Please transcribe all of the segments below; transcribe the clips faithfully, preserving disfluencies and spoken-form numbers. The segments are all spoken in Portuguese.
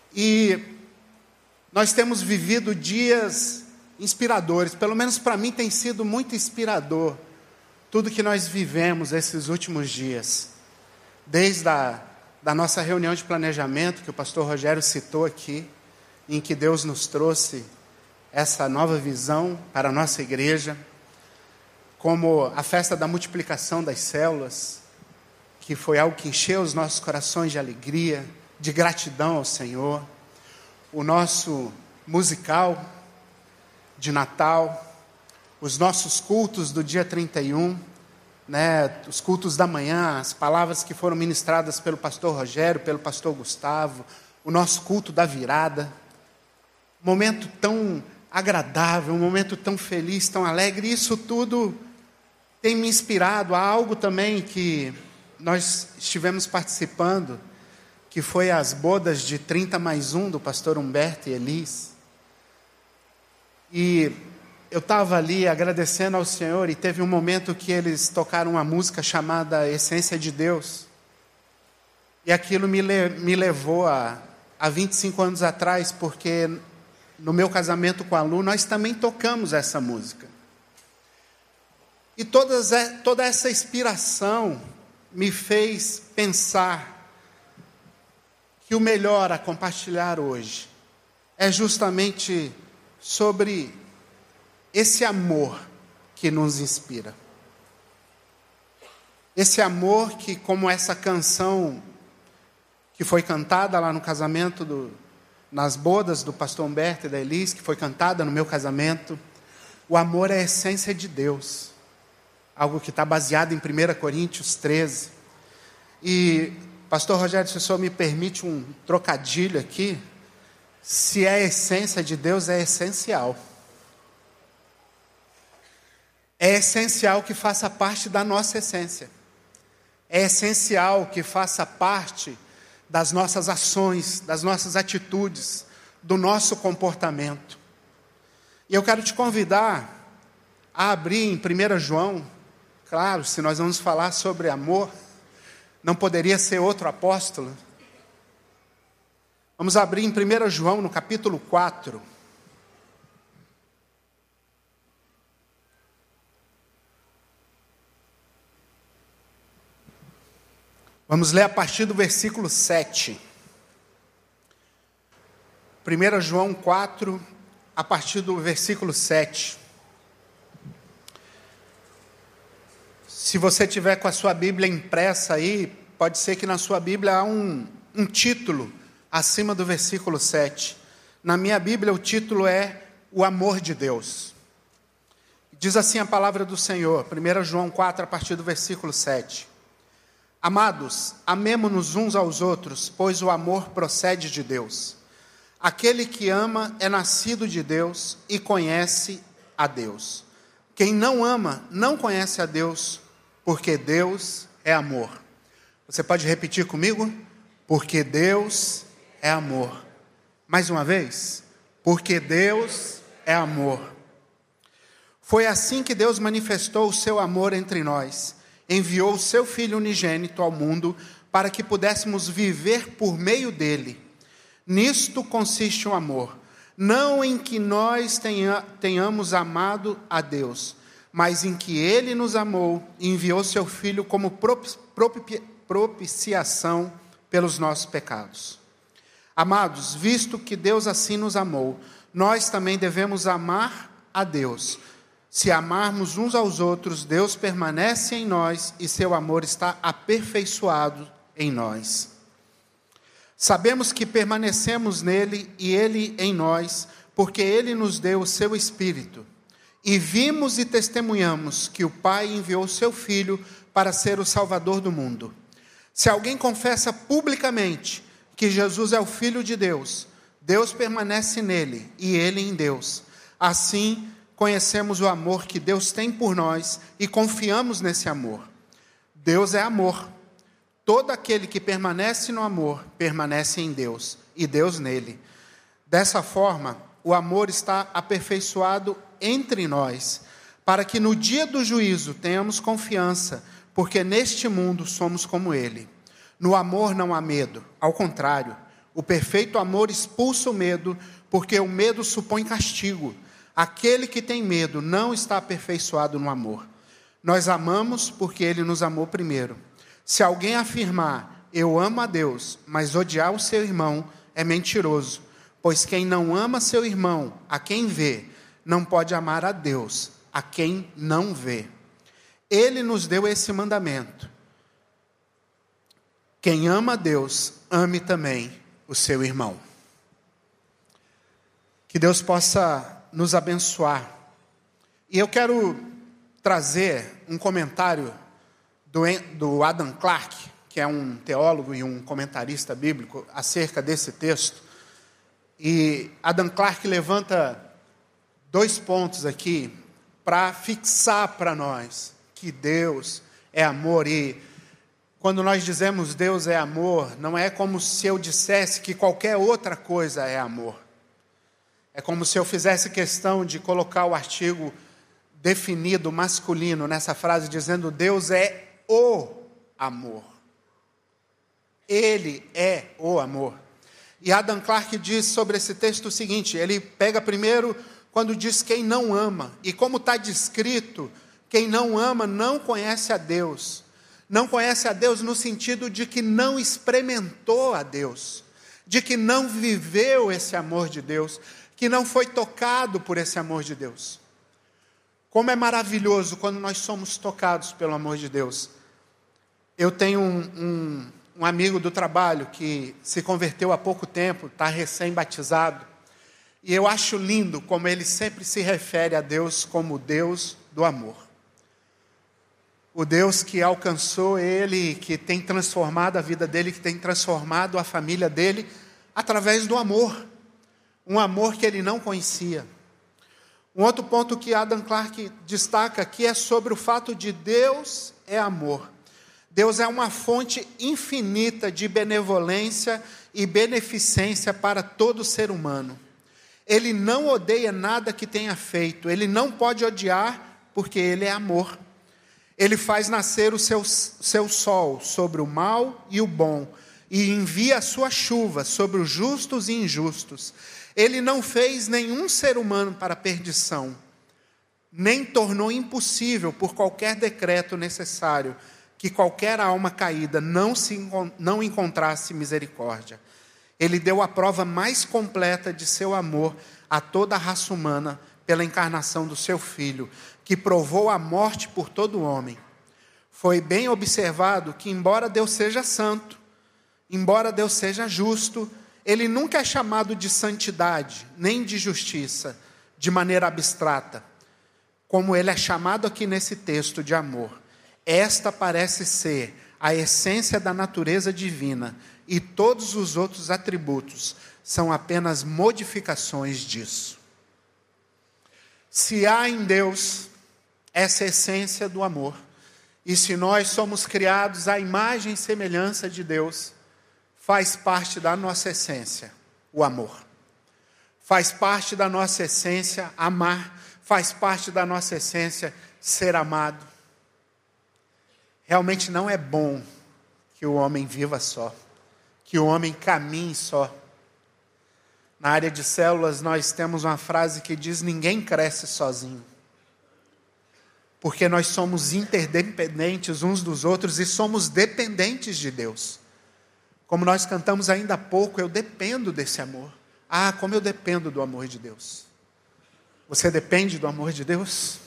E nós temos vivido dias inspiradores, pelo menos para mim tem sido muito inspirador tudo que nós vivemos esses últimos dias. Desde a da nossa reunião de planejamento, que o pastor Rogério citou aqui, em que Deus nos trouxe essa nova visão para a nossa igreja, como a festa da multiplicação das células, que foi algo que encheu os nossos corações de alegria, de gratidão ao Senhor, o nosso musical de Natal, os nossos cultos do dia trinta e um, né, os cultos da manhã, as palavras que foram ministradas pelo pastor Rogério, pelo pastor Gustavo, o nosso culto da virada, um momento tão agradável, um momento tão feliz, tão alegre. Isso tudo tem me inspirado a algo também que nós estivemos participando, que foi as bodas de trinta mais um do pastor Humberto e Elis. E eu estava ali agradecendo ao Senhor, e teve um momento que eles tocaram uma música chamada Essência de Deus. E aquilo me, le- me levou a, a vinte e cinco anos atrás, porque no meu casamento com a Lu, nós também tocamos essa música. E todas, toda essa inspiração me fez pensar que o melhor a compartilhar hoje é justamente sobre esse amor que nos inspira. Esse amor que, como essa canção que foi cantada lá no casamento, do, nas bodas do pastor Humberto e da Elis, que foi cantada no meu casamento, o amor é a essência de Deus. Algo que está baseado em primeira Coríntios treze. E, pastor Rogério, se o senhor me permite um trocadilho aqui, se é a essência de Deus, é essencial. É essencial que faça parte da nossa essência. É essencial que faça parte das nossas ações, das nossas atitudes, do nosso comportamento. E eu quero te convidar a abrir em primeira João. Claro, se nós vamos falar sobre amor, não poderia ser outro apóstolo. Vamos abrir em primeira João, no capítulo quatro. Vamos ler a partir do versículo sete. primeira João quatro, a partir do versículo sete. Se você tiver com a sua Bíblia impressa aí, pode ser que na sua Bíblia há um, um título acima do versículo sete. Na minha Bíblia o título é O Amor de Deus. Diz assim a palavra do Senhor, primeira João quatro, a partir do versículo sete. Amados, amemo-nos uns aos outros, pois o amor procede de Deus. Aquele que ama é nascido de Deus e conhece a Deus. Quem não ama não conhece a Deus, porque Deus é amor. Você pode repetir comigo? Porque Deus é amor. Mais uma vez. Porque Deus é amor. Foi assim que Deus manifestou o seu amor entre nós. Enviou o seu Filho unigênito ao mundo para que pudéssemos viver por meio dele. Nisto consiste o amor, não em que nós tenha, tenhamos amado a Deus, mas em que ele nos amou e enviou seu Filho como propi, propiciação pelos nossos pecados. Amados, visto que Deus assim nos amou, nós também devemos amar a Deus. Se amarmos uns aos outros, Deus permanece em nós e seu amor está aperfeiçoado em nós. Sabemos que permanecemos nele e ele em nós, porque ele nos deu o seu Espírito. E vimos e testemunhamos que o Pai enviou o seu Filho para ser o Salvador do mundo. Se alguém confessa publicamente que Jesus é o Filho de Deus, Deus permanece nele e ele em Deus. Assim, conhecemos o amor que Deus tem por nós e confiamos nesse amor. Deus é amor. Todo aquele que permanece no amor, permanece em Deus, e Deus nele. Dessa forma, o amor está aperfeiçoado entre nós, para que no dia do juízo tenhamos confiança, porque neste mundo somos como ele. No amor não há medo, ao contrário, O perfeito amor expulsa o medo, porque o medo supõe castigo. Aquele que tem medo não está aperfeiçoado no amor. Nós amamos porque Ele nos amou primeiro. Se alguém afirmar, eu amo a Deus, mas odiar o seu irmão, é mentiroso. Pois quem não ama seu irmão, a quem vê, não pode amar a Deus, a quem não vê. Ele nos deu esse mandamento: quem ama a Deus, ame também o seu irmão. Que Deus possa nos abençoar. E eu quero trazer um comentário do, do Adam Clarke, que é um teólogo e um comentarista bíblico, acerca desse texto. E Adam Clarke levanta dois pontos aqui para fixar para nós que Deus é amor. E quando nós dizemos Deus é amor, não é como se eu dissesse que qualquer outra coisa é amor. É como se eu fizesse questão de colocar o artigo definido masculino nessa frase, dizendo Deus é o amor. Ele é o amor. E Adam Clarke diz sobre esse texto o seguinte: ele pega primeiro quando diz quem não ama. E como está descrito, quem não ama não conhece a Deus. Não conhece a Deus no sentido de que não experimentou a Deus, de que não viveu esse amor de Deus, que não foi tocado por esse amor de Deus. Como é maravilhoso quando nós somos tocados pelo amor de Deus. Eu tenho um, um, um amigo do trabalho que se converteu há pouco tempo, está recém-batizado, e eu acho lindo como ele sempre se refere a Deus como Deus do amor. O Deus que alcançou ele, que tem transformado a vida dele, que tem transformado a família dele, através do amor. Um amor que ele não conhecia. Um outro ponto que Adam Clarke destaca aqui é sobre o fato de Deus é amor. Deus é uma fonte infinita de benevolência e beneficência para todo ser humano. Ele não odeia nada que tenha feito. Ele não pode odiar porque ele é amor. Ele faz nascer o seu, seu sol sobre o mal e o bom, e envia a sua chuva sobre os justos e injustos. Ele não fez nenhum ser humano para a perdição, nem tornou impossível por qualquer decreto necessário que qualquer alma caída não, se, não encontrasse misericórdia. Ele deu a prova mais completa de seu amor a toda a raça humana pela encarnação do seu Filho, que provou a morte por todo homem. Foi bem observado que, embora Deus seja santo, embora Deus seja justo, Ele nunca é chamado de santidade, nem de justiça, de maneira abstrata, como Ele é chamado aqui nesse texto de amor. Esta parece ser a essência da natureza divina, e todos os outros atributos são apenas modificações disso. Se há em Deus essa essência do amor, e se nós somos criados à imagem e semelhança de Deus, faz parte da nossa essência o amor. Faz parte da nossa essência amar, faz parte da nossa essência ser amado. Realmente não é bom que o homem viva só, que o homem caminhe só. Na área de células nós temos uma frase que diz: ninguém cresce sozinho. Porque nós somos interdependentes uns dos outros e somos dependentes de Deus. Como nós cantamos ainda há pouco, eu dependo desse amor. Ah, como eu dependo do amor de Deus. Você depende do amor de Deus?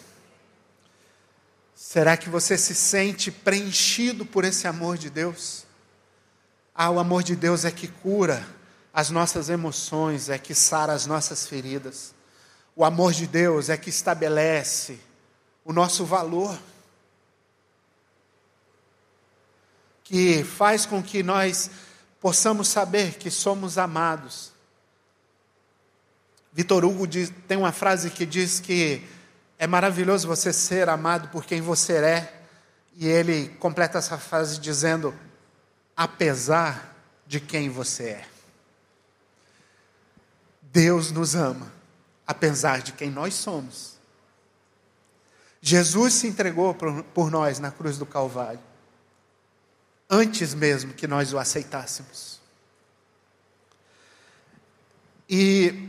Será que você se sente preenchido por esse amor de Deus? Ah, o amor de Deus é que cura as nossas emoções, é que sara as nossas feridas. O amor de Deus é que estabelece o nosso valor, que faz com que nós possamos saber que somos amados. Victor Hugo diz, tem uma frase que diz que é maravilhoso você ser amado por quem você é, e ele completa essa frase dizendo: apesar de quem você é. Deus nos ama, apesar de quem nós somos. Jesus se entregou por, por nós na cruz do Calvário, antes mesmo que nós o aceitássemos. E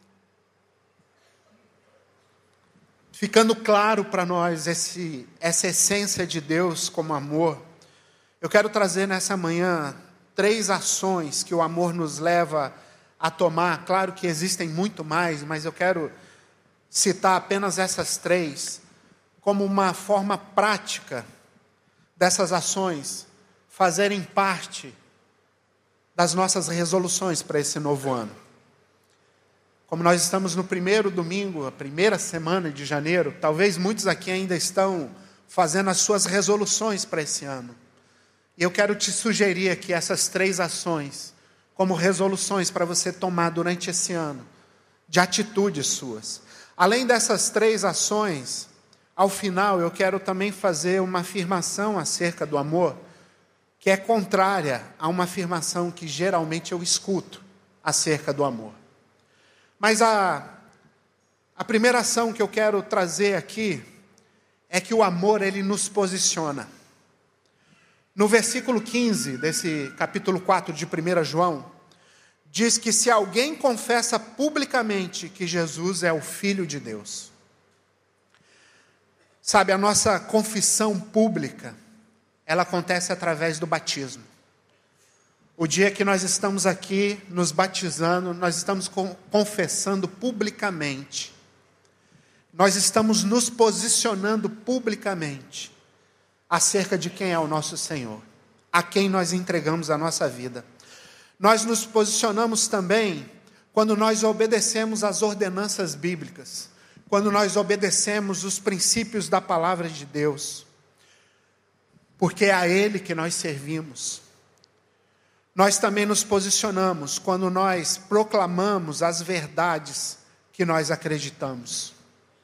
ficando claro para nós esse, essa essência de Deus como amor, eu quero trazer nessa manhã três ações que o amor nos leva a tomar. Claro que existem muito mais, mas eu quero citar apenas essas três como uma forma prática dessas ações fazerem parte das nossas resoluções para esse novo ano. Como nós estamos no primeiro domingo, a primeira semana de janeiro, talvez muitos aqui ainda estão fazendo as suas resoluções para esse ano. E eu quero te sugerir aqui essas três ações como resoluções para você tomar durante esse ano, de atitudes suas. Além dessas três ações, ao final eu quero também fazer uma afirmação acerca do amor, que é contrária a uma afirmação que geralmente eu escuto acerca do amor. Mas a, a primeira ação que eu quero trazer aqui é que o amor, ele nos posiciona. No versículo quinze desse capítulo quatro de primeira João, diz que se alguém confessa publicamente que Jesus é o Filho de Deus. Sabe, a nossa confissão pública, ela acontece através do batismo. O dia que nós estamos aqui nos batizando, nós estamos confessando publicamente. Nós estamos nos posicionando publicamente acerca de quem é o nosso Senhor, a quem nós entregamos a nossa vida. Nós nos posicionamos também quando nós obedecemos às ordenanças bíblicas, quando nós obedecemos os princípios da palavra de Deus, porque é a Ele que nós servimos. Nós também nos posicionamos quando nós proclamamos as verdades que nós acreditamos.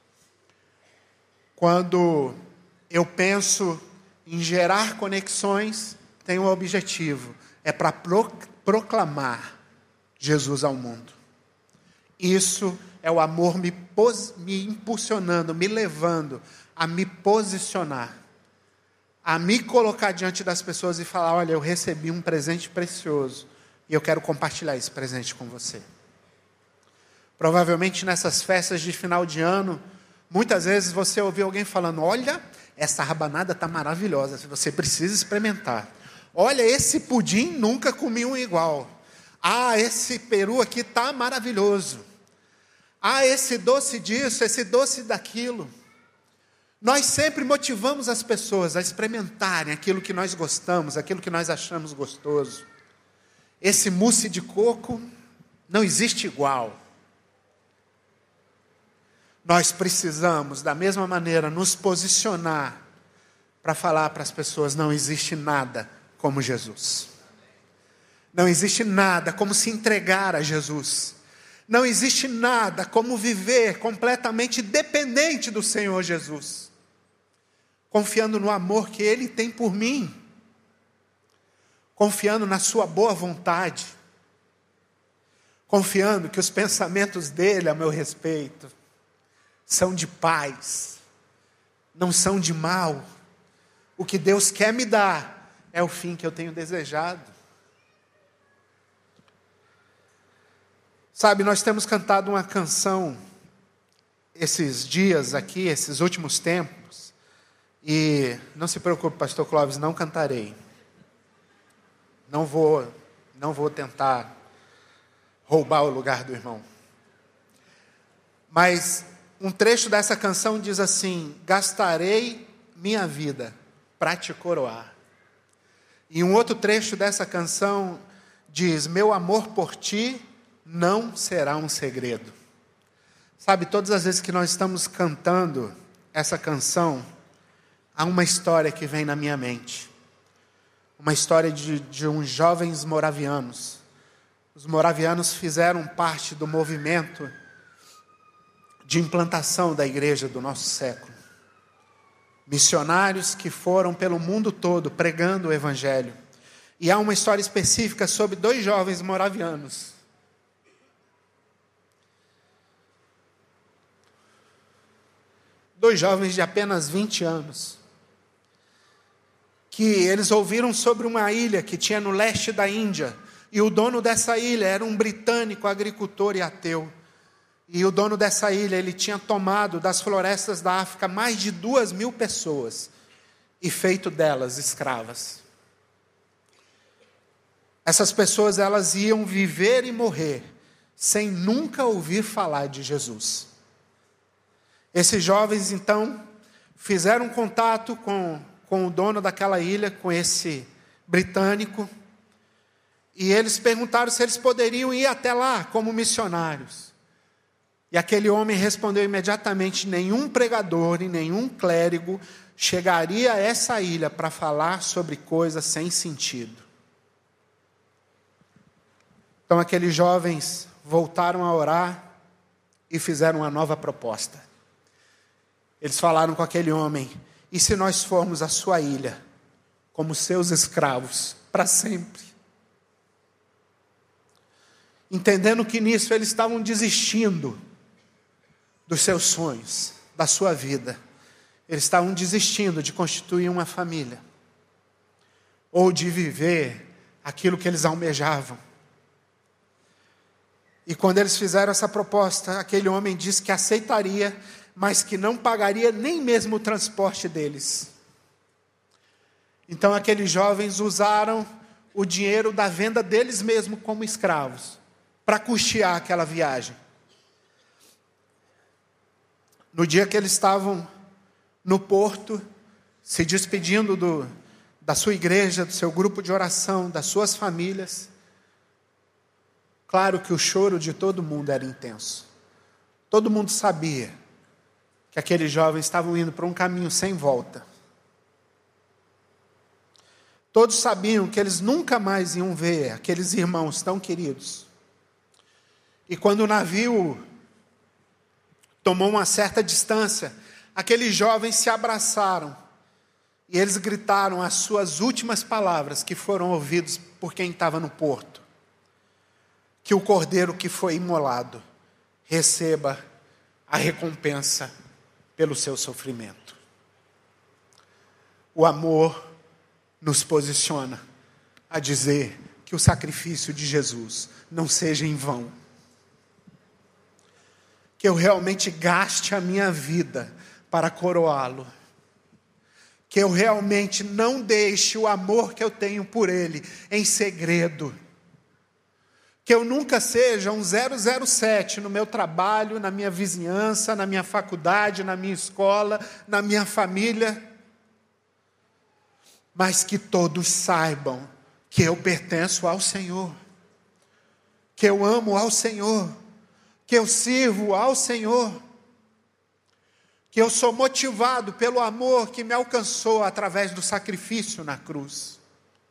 Quando eu penso em gerar conexões, tenho um objetivo, é para pro, proclamar Jesus ao mundo. Isso é o amor me, pos, me impulsionando, me levando a me posicionar, a me colocar diante das pessoas e falar: olha, eu recebi um presente precioso e eu quero compartilhar esse presente com você. Provavelmente nessas festas de final de ano, muitas vezes você ouviu alguém falando: olha, essa rabanada está maravilhosa, você precisa experimentar. Olha, esse pudim nunca comi um igual. Ah, esse peru aqui está maravilhoso. Ah, esse doce disso, esse doce daquilo. Nós sempre motivamos as pessoas a experimentarem aquilo que nós gostamos, aquilo que nós achamos gostoso. Esse mousse de coco não existe igual. Nós precisamos, da mesma maneira, nos posicionar para falar para as pessoas: não existe nada como Jesus. Não existe nada como se entregar a Jesus. Não existe nada como viver completamente dependente do Senhor Jesus, confiando no amor que Ele tem por mim, confiando na sua boa vontade, confiando que os pensamentos dEle a meu respeito são de paz, não são de mal. O que Deus quer me dar é o fim que eu tenho desejado. Sabe, nós temos cantado uma canção esses dias aqui, esses últimos tempos, e não se preocupe, pastor Clóvis, não cantarei. Não vou, não vou tentar roubar o lugar do irmão. Mas um trecho dessa canção diz assim: gastarei minha vida para te coroar. E um outro trecho dessa canção diz: meu amor por ti não será um segredo. Sabe, todas as vezes que nós estamos cantando essa canção, há uma história que vem na minha mente. Uma história de, de uns jovens moravianos. Os moravianos fizeram parte do movimento de implantação da igreja do nosso século. Missionários que foram pelo mundo todo pregando o evangelho. E há uma história específica sobre dois jovens moravianos. Dois jovens de apenas vinte anos. Que eles ouviram sobre uma ilha que tinha no leste da Índia, E o dono dessa ilha era um britânico, agricultor e ateu. E o dono dessa ilha, ele tinha tomado das florestas da África mais de duas mil pessoas e feito delas escravas. Essas pessoas, elas iam viver e morrer sem nunca ouvir falar de Jesus. Esses jovens, então, fizeram contato com, com o dono daquela ilha, com esse britânico, e eles perguntaram se eles poderiam ir até lá como missionários. E aquele homem respondeu imediatamente: nenhum pregador e nenhum clérigo chegaria a essa ilha para falar sobre coisas sem sentido. Então aqueles jovens voltaram a orar e fizeram uma nova proposta. Eles falaram com aquele homem: e se nós formos à sua ilha como seus escravos para sempre? Entendendo que nisso eles estavam desistindo dos seus sonhos, da sua vida. Eles estavam desistindo de constituir uma família, ou de viver aquilo que eles almejavam. E quando eles fizeram essa proposta, aquele homem disse que aceitaria, mas que não pagaria nem mesmo o transporte deles. Então aqueles jovens usaram o dinheiro da venda deles mesmos como escravos para custear aquela viagem. No dia que eles estavam no porto, se despedindo do, da sua igreja, do seu grupo de oração, das suas famílias, claro que o choro de todo mundo era intenso. Todo mundo sabia que aqueles jovens estavam indo para um caminho sem volta. Todos sabiam que eles nunca mais iam ver aqueles irmãos tão queridos. E quando o navio tomou uma certa distância, aqueles jovens se abraçaram e eles gritaram as suas últimas palavras que foram ouvidas por quem estava no porto: que o cordeiro que foi imolado receba a recompensa pelo seu sofrimento. O amor nos posiciona a dizer que o sacrifício de Jesus não seja em vão. Que eu realmente gaste a minha vida para coroá-lo. Que eu realmente não deixe o amor que eu tenho por Ele em segredo. Que eu nunca seja um zero zero sete no meu trabalho, na minha vizinhança, na minha faculdade, na minha escola, na minha família. Mas que todos saibam que eu pertenço ao Senhor. Que eu amo ao Senhor. Que eu sirvo ao Senhor, que eu sou motivado pelo amor que me alcançou através do sacrifício na cruz.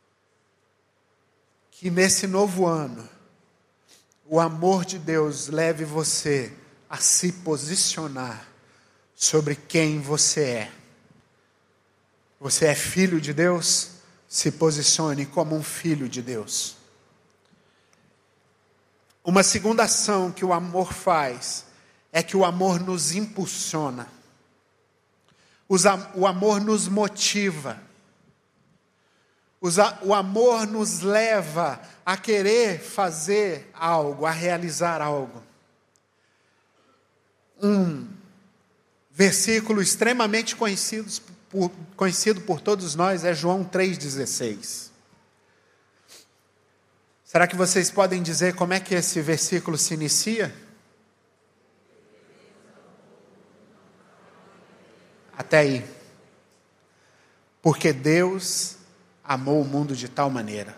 Que nesse novo ano, o amor de Deus leve você a se posicionar sobre quem você é. Você é filho de Deus? Se posicione como um filho de Deus. Uma segunda ação que o amor faz é que o amor nos impulsiona. O amor nos motiva. O amor nos leva a querer fazer algo, a realizar algo. Um versículo extremamente conhecido por, conhecido por todos nós é João três dezesseis. Será que vocês podem dizer como é que esse versículo se inicia? Até aí. Porque Deus amou o mundo de tal maneira.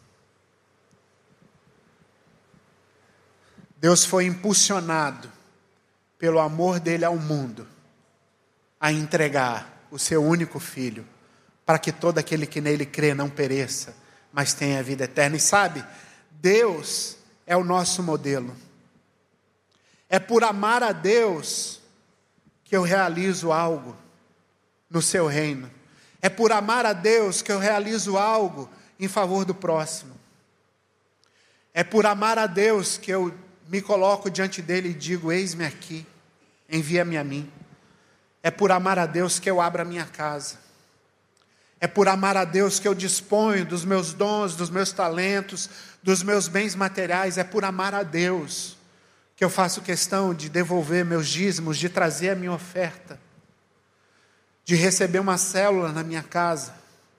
Deus foi impulsionado pelo amor dele ao mundo a entregar o seu único filho para que todo aquele que nele crê não pereça, mas tenha a vida eterna. E sabe, Deus é o nosso modelo. É por amar a Deus que eu realizo algo no seu reino. É por amar a Deus que eu realizo algo em favor do próximo. É por amar a Deus que eu me coloco diante dele e digo: eis-me aqui, envia-me a mim. É por amar a Deus que eu abro a minha casa. É por amar a Deus que eu disponho dos meus dons, dos meus talentos, dos meus bens materiais, é por amar a Deus que eu faço questão de devolver meus dízimos, de trazer a minha oferta, de receber uma célula na minha casa.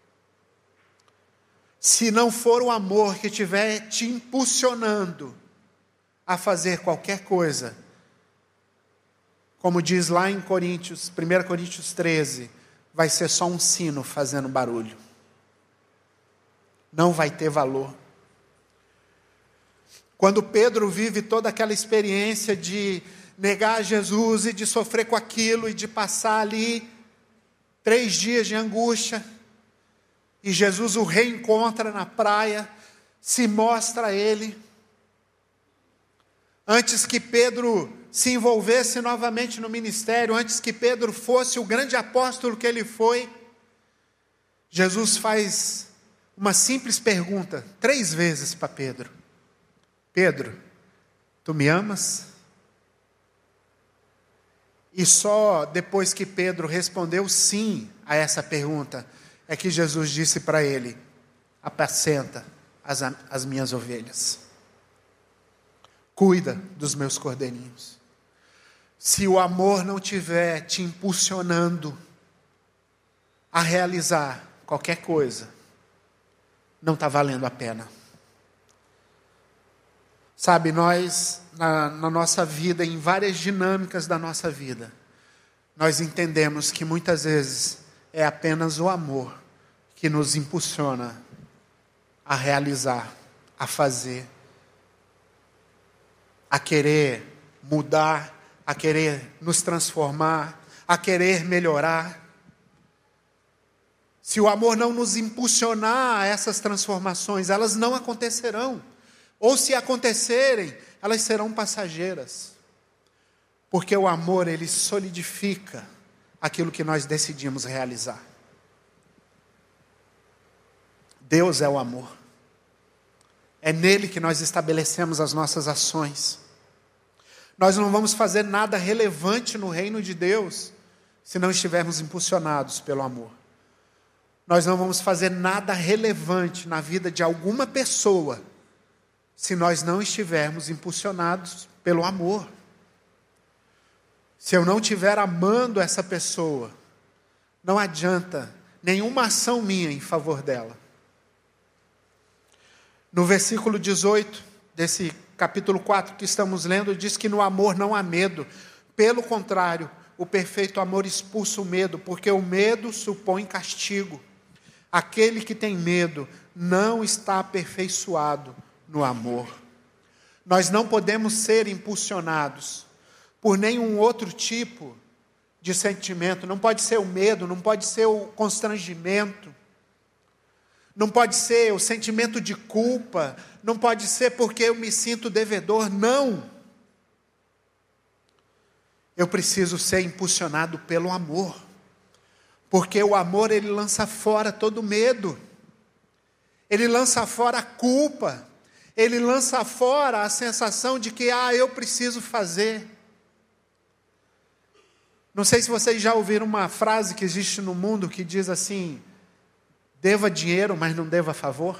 Se não for o amor que estiver te impulsionando a fazer qualquer coisa, como diz lá em Coríntios, primeira Coríntios treze, vai ser só um sino fazendo barulho. Não vai ter valor. Quando Pedro vive toda aquela experiência de negar Jesus e de sofrer com aquilo e de passar ali três dias de angústia, e Jesus o reencontra na praia, se mostra a ele. Antes que Pedro se envolvesse novamente no ministério, antes que Pedro fosse o grande apóstolo que ele foi, Jesus faz uma simples pergunta, três vezes para Pedro. Pedro, tu me amas? E só depois que Pedro respondeu sim a essa pergunta, é que Jesus disse para ele: apacenta as, as minhas ovelhas. Cuida dos meus cordeirinhos. Se o amor não estiver te impulsionando a realizar qualquer coisa, não está valendo a pena. Sabe, nós, na, na nossa vida, em várias dinâmicas da nossa vida, nós entendemos que muitas vezes é apenas o amor que nos impulsiona a realizar, a fazer, a querer mudar, a querer nos transformar, a querer melhorar. Se o amor não nos impulsionar a essas transformações, elas não acontecerão. Ou se acontecerem, elas serão passageiras. Porque o amor, ele solidifica aquilo que nós decidimos realizar. Deus é o amor. É nele que nós estabelecemos as nossas ações. Nós não vamos fazer nada relevante no reino de Deus se não estivermos impulsionados pelo amor. Nós não vamos fazer nada relevante na vida de alguma pessoa se nós não estivermos impulsionados pelo amor. Se eu não estiver amando essa pessoa, não adianta nenhuma ação minha em favor dela. No versículo dezoito desse capítulo quatro que estamos lendo, diz que no amor não há medo. Pelo contrário, o perfeito amor expulsa o medo, porque o medo supõe castigo. Aquele que tem medo não está aperfeiçoado no amor. Nós não podemos ser impulsionados por nenhum outro tipo de sentimento. Não pode ser o medo, não pode ser o constrangimento, não pode ser o sentimento de culpa, não pode ser porque eu me sinto devedor, não. Eu preciso ser impulsionado pelo amor, porque o amor, ele lança fora todo medo, ele lança fora a culpa, ele lança fora a sensação de que, ah, eu preciso fazer. Não sei se vocês já ouviram uma frase que existe no mundo que diz assim: deva dinheiro, mas não deva favor.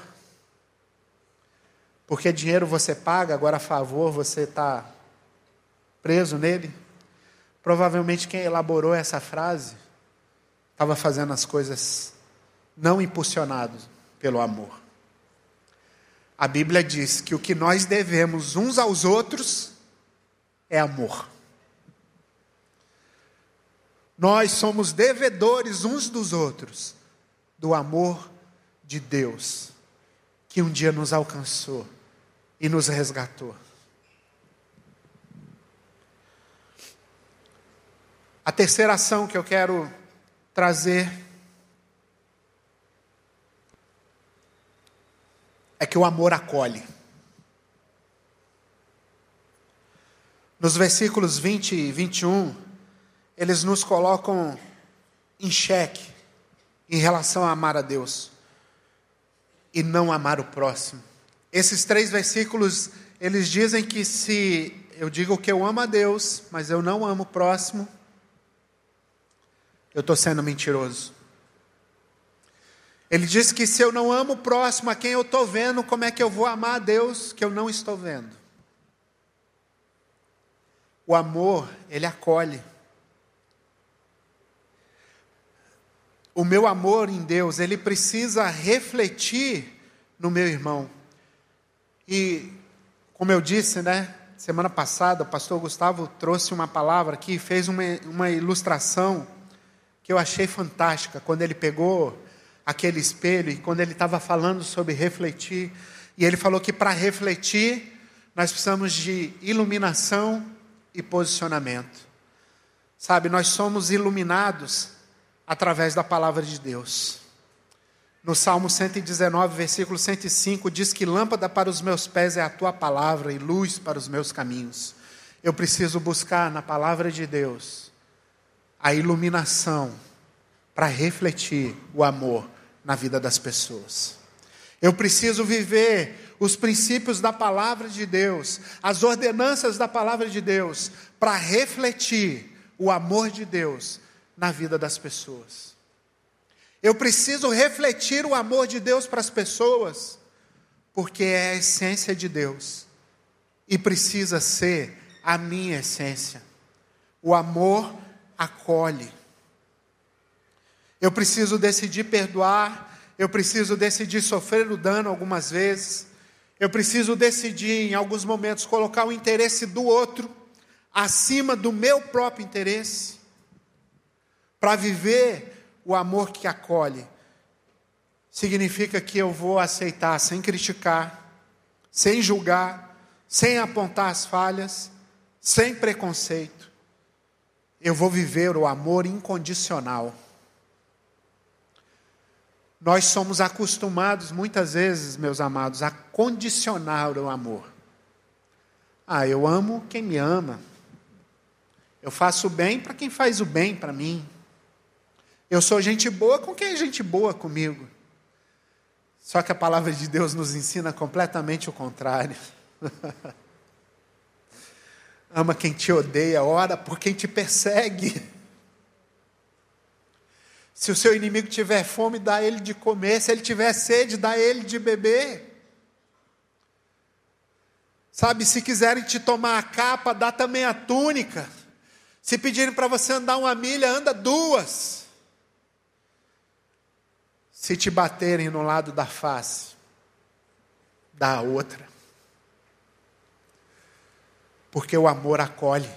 Porque dinheiro você paga, agora favor você está preso nele. Provavelmente quem elaborou essa frase estava fazendo as coisas não impulsionado pelo amor. A Bíblia diz que o que nós devemos uns aos outros é amor. Nós somos devedores uns dos outros do amor de Deus, que um dia nos alcançou e nos resgatou. A terceira ação que eu quero trazer é que o amor acolhe. Nos versículos vinte e vinte e um, eles nos colocam em xeque em relação a amar a Deus e não amar o próximo. Esses três versículos, eles dizem que se eu digo que eu amo a Deus, mas eu não amo o próximo, eu estou sendo mentiroso. Ele diz que se eu não amo o próximo, a quem eu estou vendo, como é que eu vou amar a Deus que eu não estou vendo? O amor, ele acolhe. O meu amor em Deus, ele precisa refletir no meu irmão. E, como eu disse, né? Semana passada, o pastor Gustavo trouxe uma palavra aqui, fez uma, uma ilustração que eu achei fantástica, quando ele pegou aquele espelho e quando ele estava falando sobre refletir, e ele falou que para refletir, nós precisamos de iluminação e posicionamento. Sabe, nós somos iluminados através da palavra de Deus. No Salmo cento e dezenove, versículo cento e cinco, diz que lâmpada para os meus pés é a tua palavra e luz para os meus caminhos. Eu preciso buscar na palavra de Deus a iluminação para refletir o amor na vida das pessoas. Eu preciso viver os princípios da palavra de Deus, as ordenanças da palavra de Deus, para refletir o amor de Deus na vida das pessoas. Eu preciso refletir o amor de Deus para as pessoas, porque é a essência de Deus e precisa ser a minha essência. O amor acolhe. Eu preciso decidir perdoar, eu preciso decidir sofrer o dano algumas vezes, eu preciso decidir em alguns momentos colocar o interesse do outro acima do meu próprio interesse, para viver o amor que acolhe. Significa que eu vou aceitar sem criticar, sem julgar, sem apontar as falhas, sem preconceito. Eu vou viver o amor incondicional. Nós somos acostumados muitas vezes, meus amados, a condicionar o amor. Ah, eu amo quem me ama. Eu faço o bem para quem faz o bem para mim. Eu sou gente boa com quem é gente boa comigo. Só que a palavra de Deus nos ensina completamente o contrário. Ama quem te odeia, ora por quem te persegue. Se o seu inimigo tiver fome, dá ele de comer. Se ele tiver sede, dá ele de beber. Sabe, se quiserem te tomar a capa, dá também a túnica. Se pedirem para você andar uma milha, anda duas. Se te baterem no lado da face, dá a outra. Porque o amor acolhe.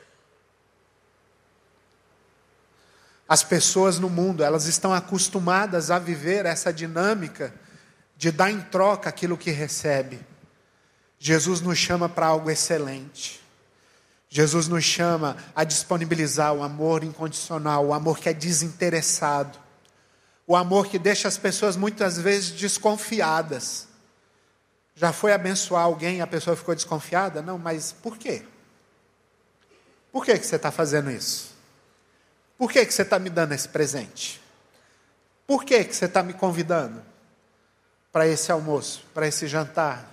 As pessoas no mundo, elas estão acostumadas a viver essa dinâmica de dar em troca aquilo que recebe. Jesus nos chama para algo excelente. Jesus nos chama a disponibilizar o amor incondicional, o amor que é desinteressado. O amor que deixa as pessoas muitas vezes desconfiadas. Já foi abençoar alguém e a pessoa ficou desconfiada? Não, mas por quê? Por que, que você está fazendo isso? Por que, que você está me dando esse presente? Por que, que você está me convidando para esse almoço, para esse jantar?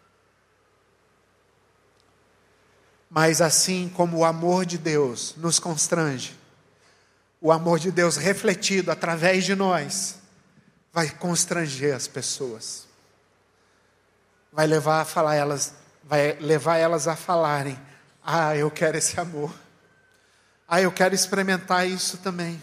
Mas assim como o amor de Deus nos constrange, o amor de Deus refletido através de nós, vai constranger as pessoas. Vai levar a falar elas, vai levar elas a falarem: ah, eu quero esse amor. Ah, eu quero experimentar isso também.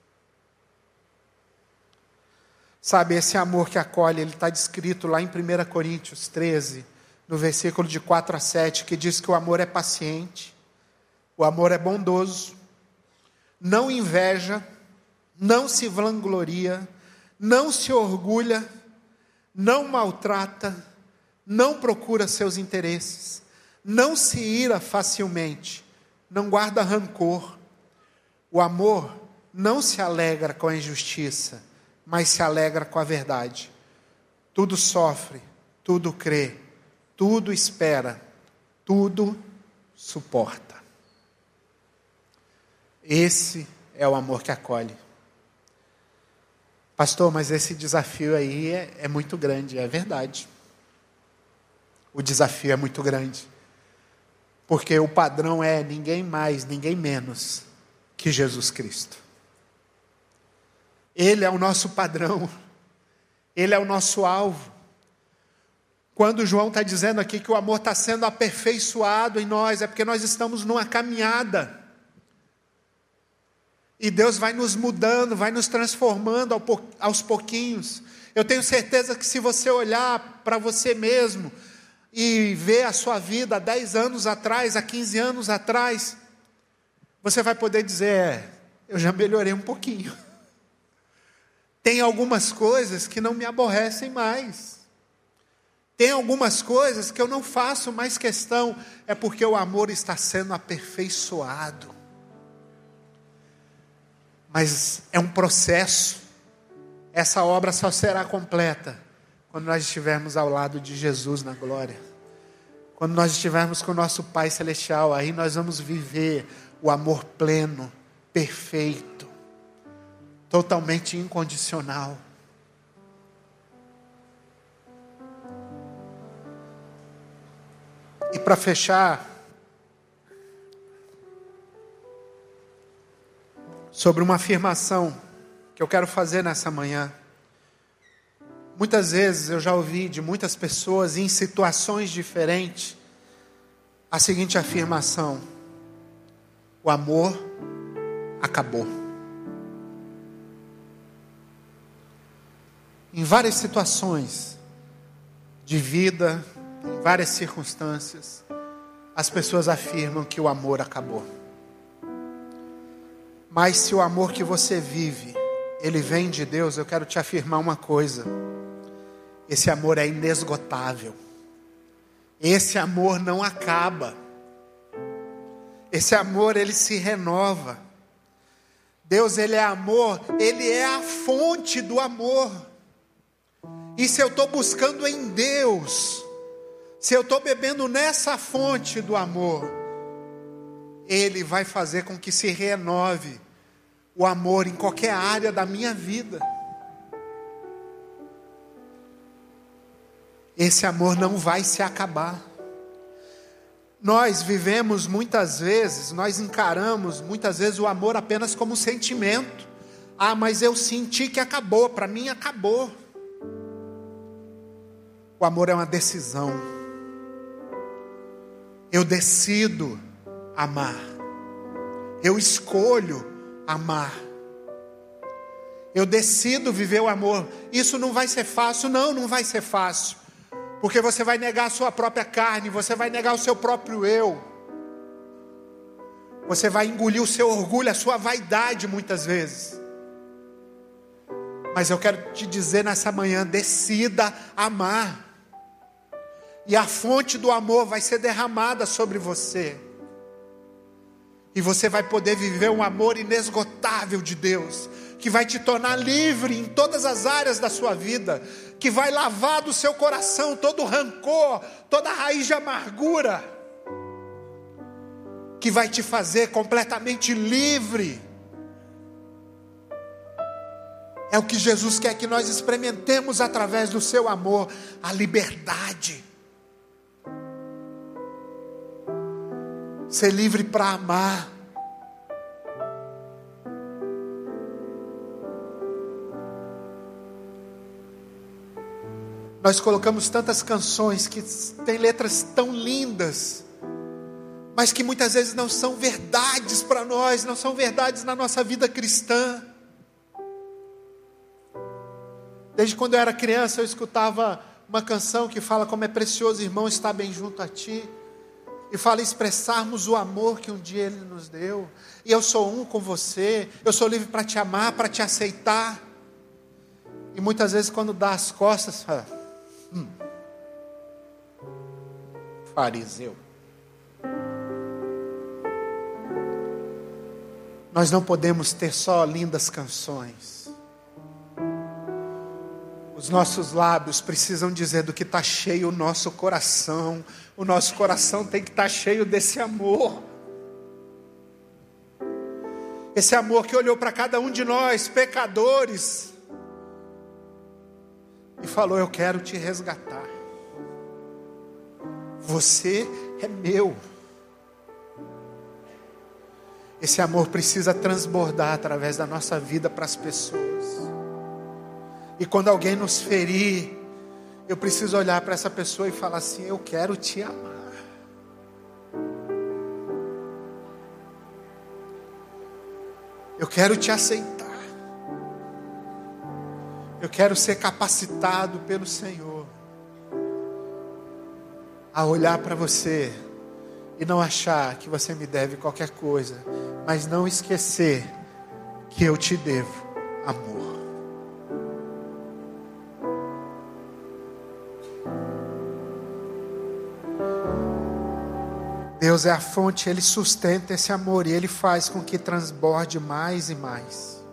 Sabe, esse amor que acolhe, ele está descrito lá em primeira Coríntios treze, no versículo de quatro a sete, que diz que o amor é paciente, o amor é bondoso, não inveja, não se vangloria, não se orgulha, não maltrata, não procura seus interesses, não se ira facilmente, não guarda rancor. O amor não se alegra com a injustiça, mas se alegra com a verdade. Tudo sofre, tudo crê, tudo espera, tudo suporta. Esse é o amor que acolhe. Pastor, mas esse desafio aí é, é muito grande. É verdade. O desafio é muito grande. Porque o padrão é ninguém mais, ninguém menos que Jesus Cristo. Ele é o nosso padrão. Ele é o nosso alvo. Quando João está dizendo aqui que o amor está sendo aperfeiçoado em nós, é porque nós estamos numa caminhada. E Deus vai nos mudando, vai nos transformando aos pouquinhos. Eu tenho certeza que se você olhar para você mesmo e ver a sua vida há dez anos atrás, há quinze anos atrás, você vai poder dizer, é, eu já melhorei um pouquinho. Tem algumas coisas que não me aborrecem mais. Tem algumas coisas que eu não faço mais questão. É porque o amor está sendo aperfeiçoado. Mas é um processo. Essa obra só será completa quando nós estivermos ao lado de Jesus na glória. Quando nós estivermos com o nosso Pai Celestial, aí nós vamos viver o amor pleno, perfeito, totalmente incondicional. E para fechar, sobre uma afirmação que eu quero fazer nessa manhã. Muitas vezes eu já ouvi de muitas pessoas em situações diferentes a seguinte afirmação: o amor acabou. Em várias situações de vida, em várias circunstâncias, as pessoas afirmam que o amor acabou. Mas se o amor que você vive, ele vem de Deus, eu quero te afirmar uma coisa: esse amor é inesgotável. Esse amor não acaba. Esse amor, ele se renova. Deus, ele é amor, ele é a fonte do amor. E se eu estou buscando em Deus, se eu estou bebendo nessa fonte do amor, Ele vai fazer com que se renove o amor em qualquer área da minha vida. Esse amor não vai se acabar. Nós vivemos muitas vezes, nós encaramos muitas vezes o amor apenas como um sentimento. Ah, mas eu senti que acabou, para mim acabou. O amor é uma decisão. Eu decido amar. Eu escolho amar. Eu decido viver o amor. Isso não vai ser fácil, não, não vai ser fácil. Porque você vai negar a sua própria carne, você vai negar o seu próprio eu. Você vai engolir o seu orgulho, a sua vaidade muitas vezes. Mas eu quero te dizer nessa manhã, decida amar. E a fonte do amor vai ser derramada sobre você. E você vai poder viver um amor inesgotável de Deus, que vai te tornar livre em todas as áreas da sua vida, que vai lavar do seu coração todo o rancor, toda a raiz de amargura, que vai te fazer completamente livre. É o que Jesus quer que nós experimentemos através do seu amor, a liberdade. Ser livre para amar. Nós colocamos tantas canções que têm letras tão lindas, mas que muitas vezes não são verdades para nós, não são verdades na nossa vida cristã. Desde quando eu era criança eu escutava uma canção que fala como é precioso, irmão, estar bem junto a ti. E fala expressarmos o amor que um dia Ele nos deu. E eu sou um com você. Eu sou livre para te amar, para te aceitar. E muitas vezes quando dá as costas, fala, hum, fariseu. Nós não podemos ter só lindas canções. Os nossos lábios precisam dizer do que está cheio o nosso coração. O nosso coração tem que estar cheio desse amor. Esse amor que olhou para cada um de nós, pecadores, e falou: eu quero te resgatar. Você é meu. Esse amor precisa transbordar através da nossa vida para as pessoas. E quando alguém nos ferir, eu preciso olhar para essa pessoa e falar assim: eu quero te amar. Eu quero te aceitar. Eu quero ser capacitado pelo Senhor a olhar para você e não achar que você me deve qualquer coisa, mas não esquecer que eu te devo amor. Deus é a fonte, Ele sustenta esse amor e Ele faz com que transborde mais e mais.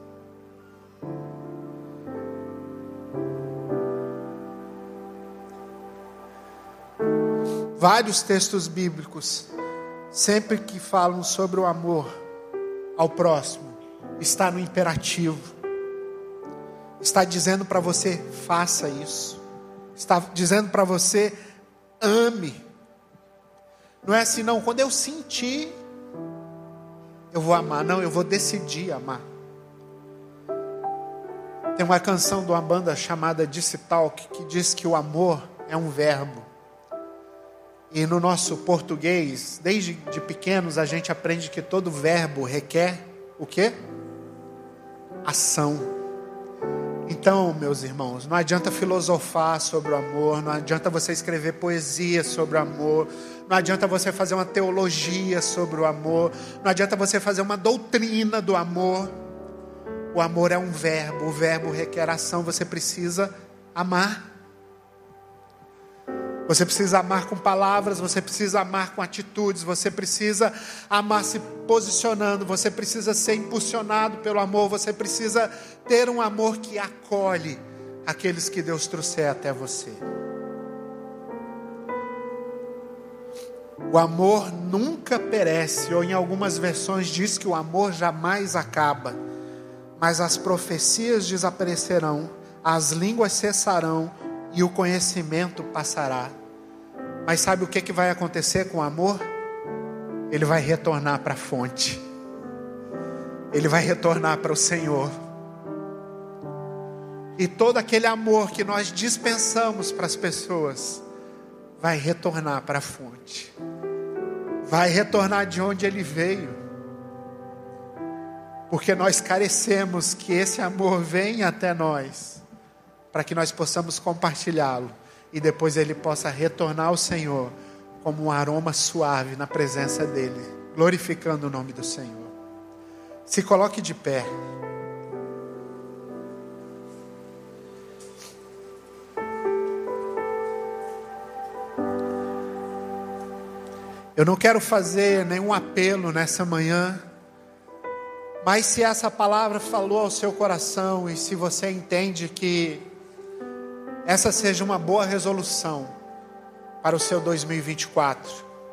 Vários textos bíblicos, sempre que falam sobre o amor ao próximo, está no imperativo. Está dizendo para você: faça isso. Está dizendo para você: ame. Não é assim, não, quando eu sentir, eu vou amar. Não, eu vou decidir amar. Tem uma canção de uma banda chamada Disc Talk, que diz que o amor é um verbo. E no nosso português, desde de pequenos, a gente aprende que todo verbo requer o quê? Ação. Então, meus irmãos, não adianta filosofar sobre o amor, não adianta você escrever poesia sobre o amor, não adianta você fazer uma teologia sobre o amor, não adianta você fazer uma doutrina do amor. O amor é um verbo, o verbo requer ação, você precisa amar. Você precisa amar com palavras, você precisa amar com atitudes, você precisa amar se posicionando, você precisa ser impulsionado pelo amor, você precisa ter um amor que acolhe aqueles que Deus trouxer até você. O amor nunca perece, ou em algumas versões diz que o amor jamais acaba, mas as profecias desaparecerão, as línguas cessarão e o conhecimento passará. Mas sabe o que, que vai acontecer com o amor? Ele vai retornar para a fonte. Ele vai retornar para o Senhor. E todo aquele amor que nós dispensamos para as pessoas vai retornar para a fonte. Vai retornar de onde ele veio. Porque nós carecemos que esse amor venha até nós, para que nós possamos compartilhá-lo e depois ele possa retornar ao Senhor como um aroma suave na presença dele, glorificando o nome do Senhor. Se coloque de pé. Eu não quero fazer nenhum apelo nessa manhã, mas se essa palavra falou ao seu coração e se você entende que essa seja uma boa resolução para o seu dois mil e vinte e quatro,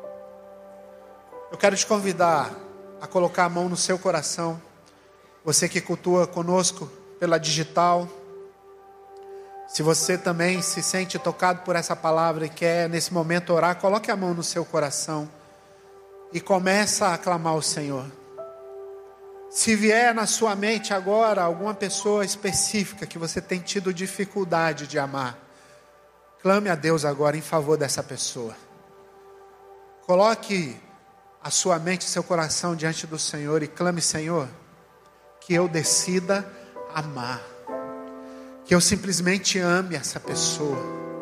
eu quero te convidar a colocar a mão no seu coração. Você que cultua conosco pela digital, se você também se sente tocado por essa palavra e quer nesse momento orar, coloque a mão no seu coração e começa a aclamar o Senhor. Se vier na sua mente agora alguma pessoa específica que você tem tido dificuldade de amar, clame a Deus agora em favor dessa pessoa. Coloque a sua mente e seu coração diante do Senhor e clame: Senhor, que eu decida amar, que eu simplesmente ame essa pessoa.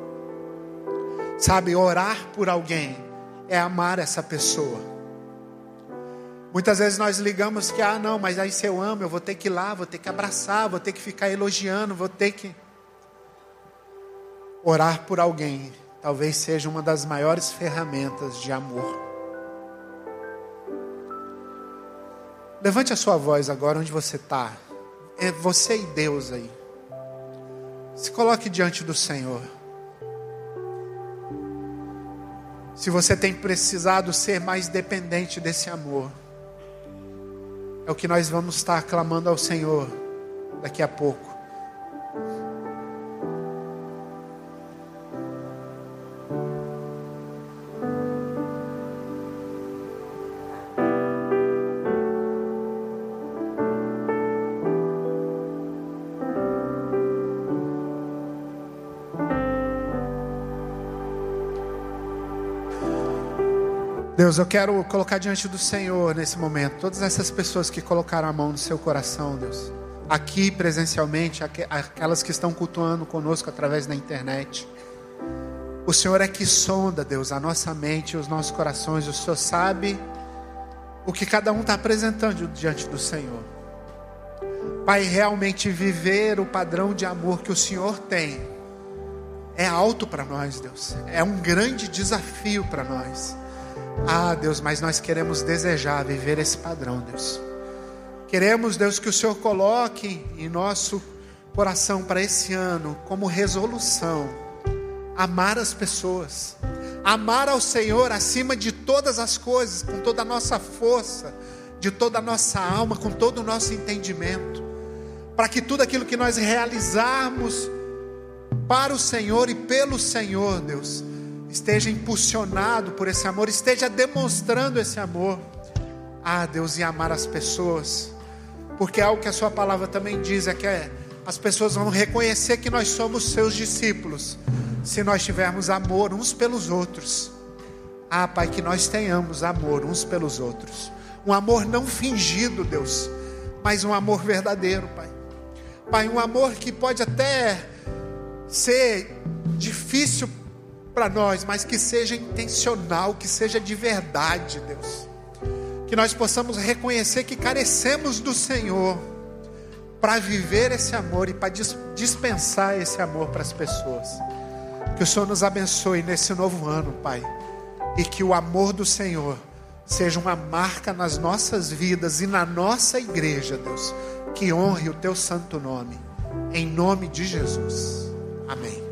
Sabe, orar por alguém é amar essa pessoa. Muitas vezes nós ligamos que, ah não, mas aí se eu amo, eu vou ter que ir lá, vou ter que abraçar, vou ter que ficar elogiando, vou ter que... Orar por alguém talvez seja uma das maiores ferramentas de amor. Levante a sua voz agora onde você está. É você e Deus aí. Se coloque diante do Senhor. Se você tem precisado ser mais dependente desse amor, é o que nós vamos estar clamando ao Senhor daqui a pouco. Deus, eu quero colocar diante do Senhor nesse momento todas essas pessoas que colocaram a mão no seu coração, Deus, aqui presencialmente, aquelas que estão cultuando conosco através da internet. O Senhor é que sonda, Deus, a nossa mente e os nossos corações. O Senhor sabe o que cada um está apresentando diante do Senhor. Pai, realmente viver o padrão de amor que o Senhor tem é alto para nós, Deus. É um grande desafio para nós. Ah, Deus, mas nós queremos desejar viver esse padrão, Deus. Queremos, Deus, que o Senhor coloque em nosso coração para esse ano como resolução amar as pessoas, amar ao Senhor acima de todas as coisas, com toda a nossa força, de toda a nossa alma, com todo o nosso entendimento, para que tudo aquilo que nós realizarmos para o Senhor e pelo Senhor, Deus, esteja impulsionado por esse amor, esteja demonstrando esse amor. Ah, Deus, e amar as pessoas, porque algo que a sua palavra também diz é que é, as pessoas vão reconhecer que nós somos seus discípulos se nós tivermos amor uns pelos outros. Ah, Pai, que nós tenhamos amor uns pelos outros, um amor não fingido, Deus, mas um amor verdadeiro, Pai. Pai, um amor que pode até ser difícil para nós, mas que seja intencional, que seja de verdade, Deus. Que nós possamos reconhecer que carecemos do Senhor para viver esse amor e para dispensar esse amor para as pessoas. Que o Senhor nos abençoe nesse novo ano, Pai, e que o amor do Senhor seja uma marca nas nossas vidas e na nossa igreja, Deus, que honre o teu santo nome, em nome de Jesus, amém.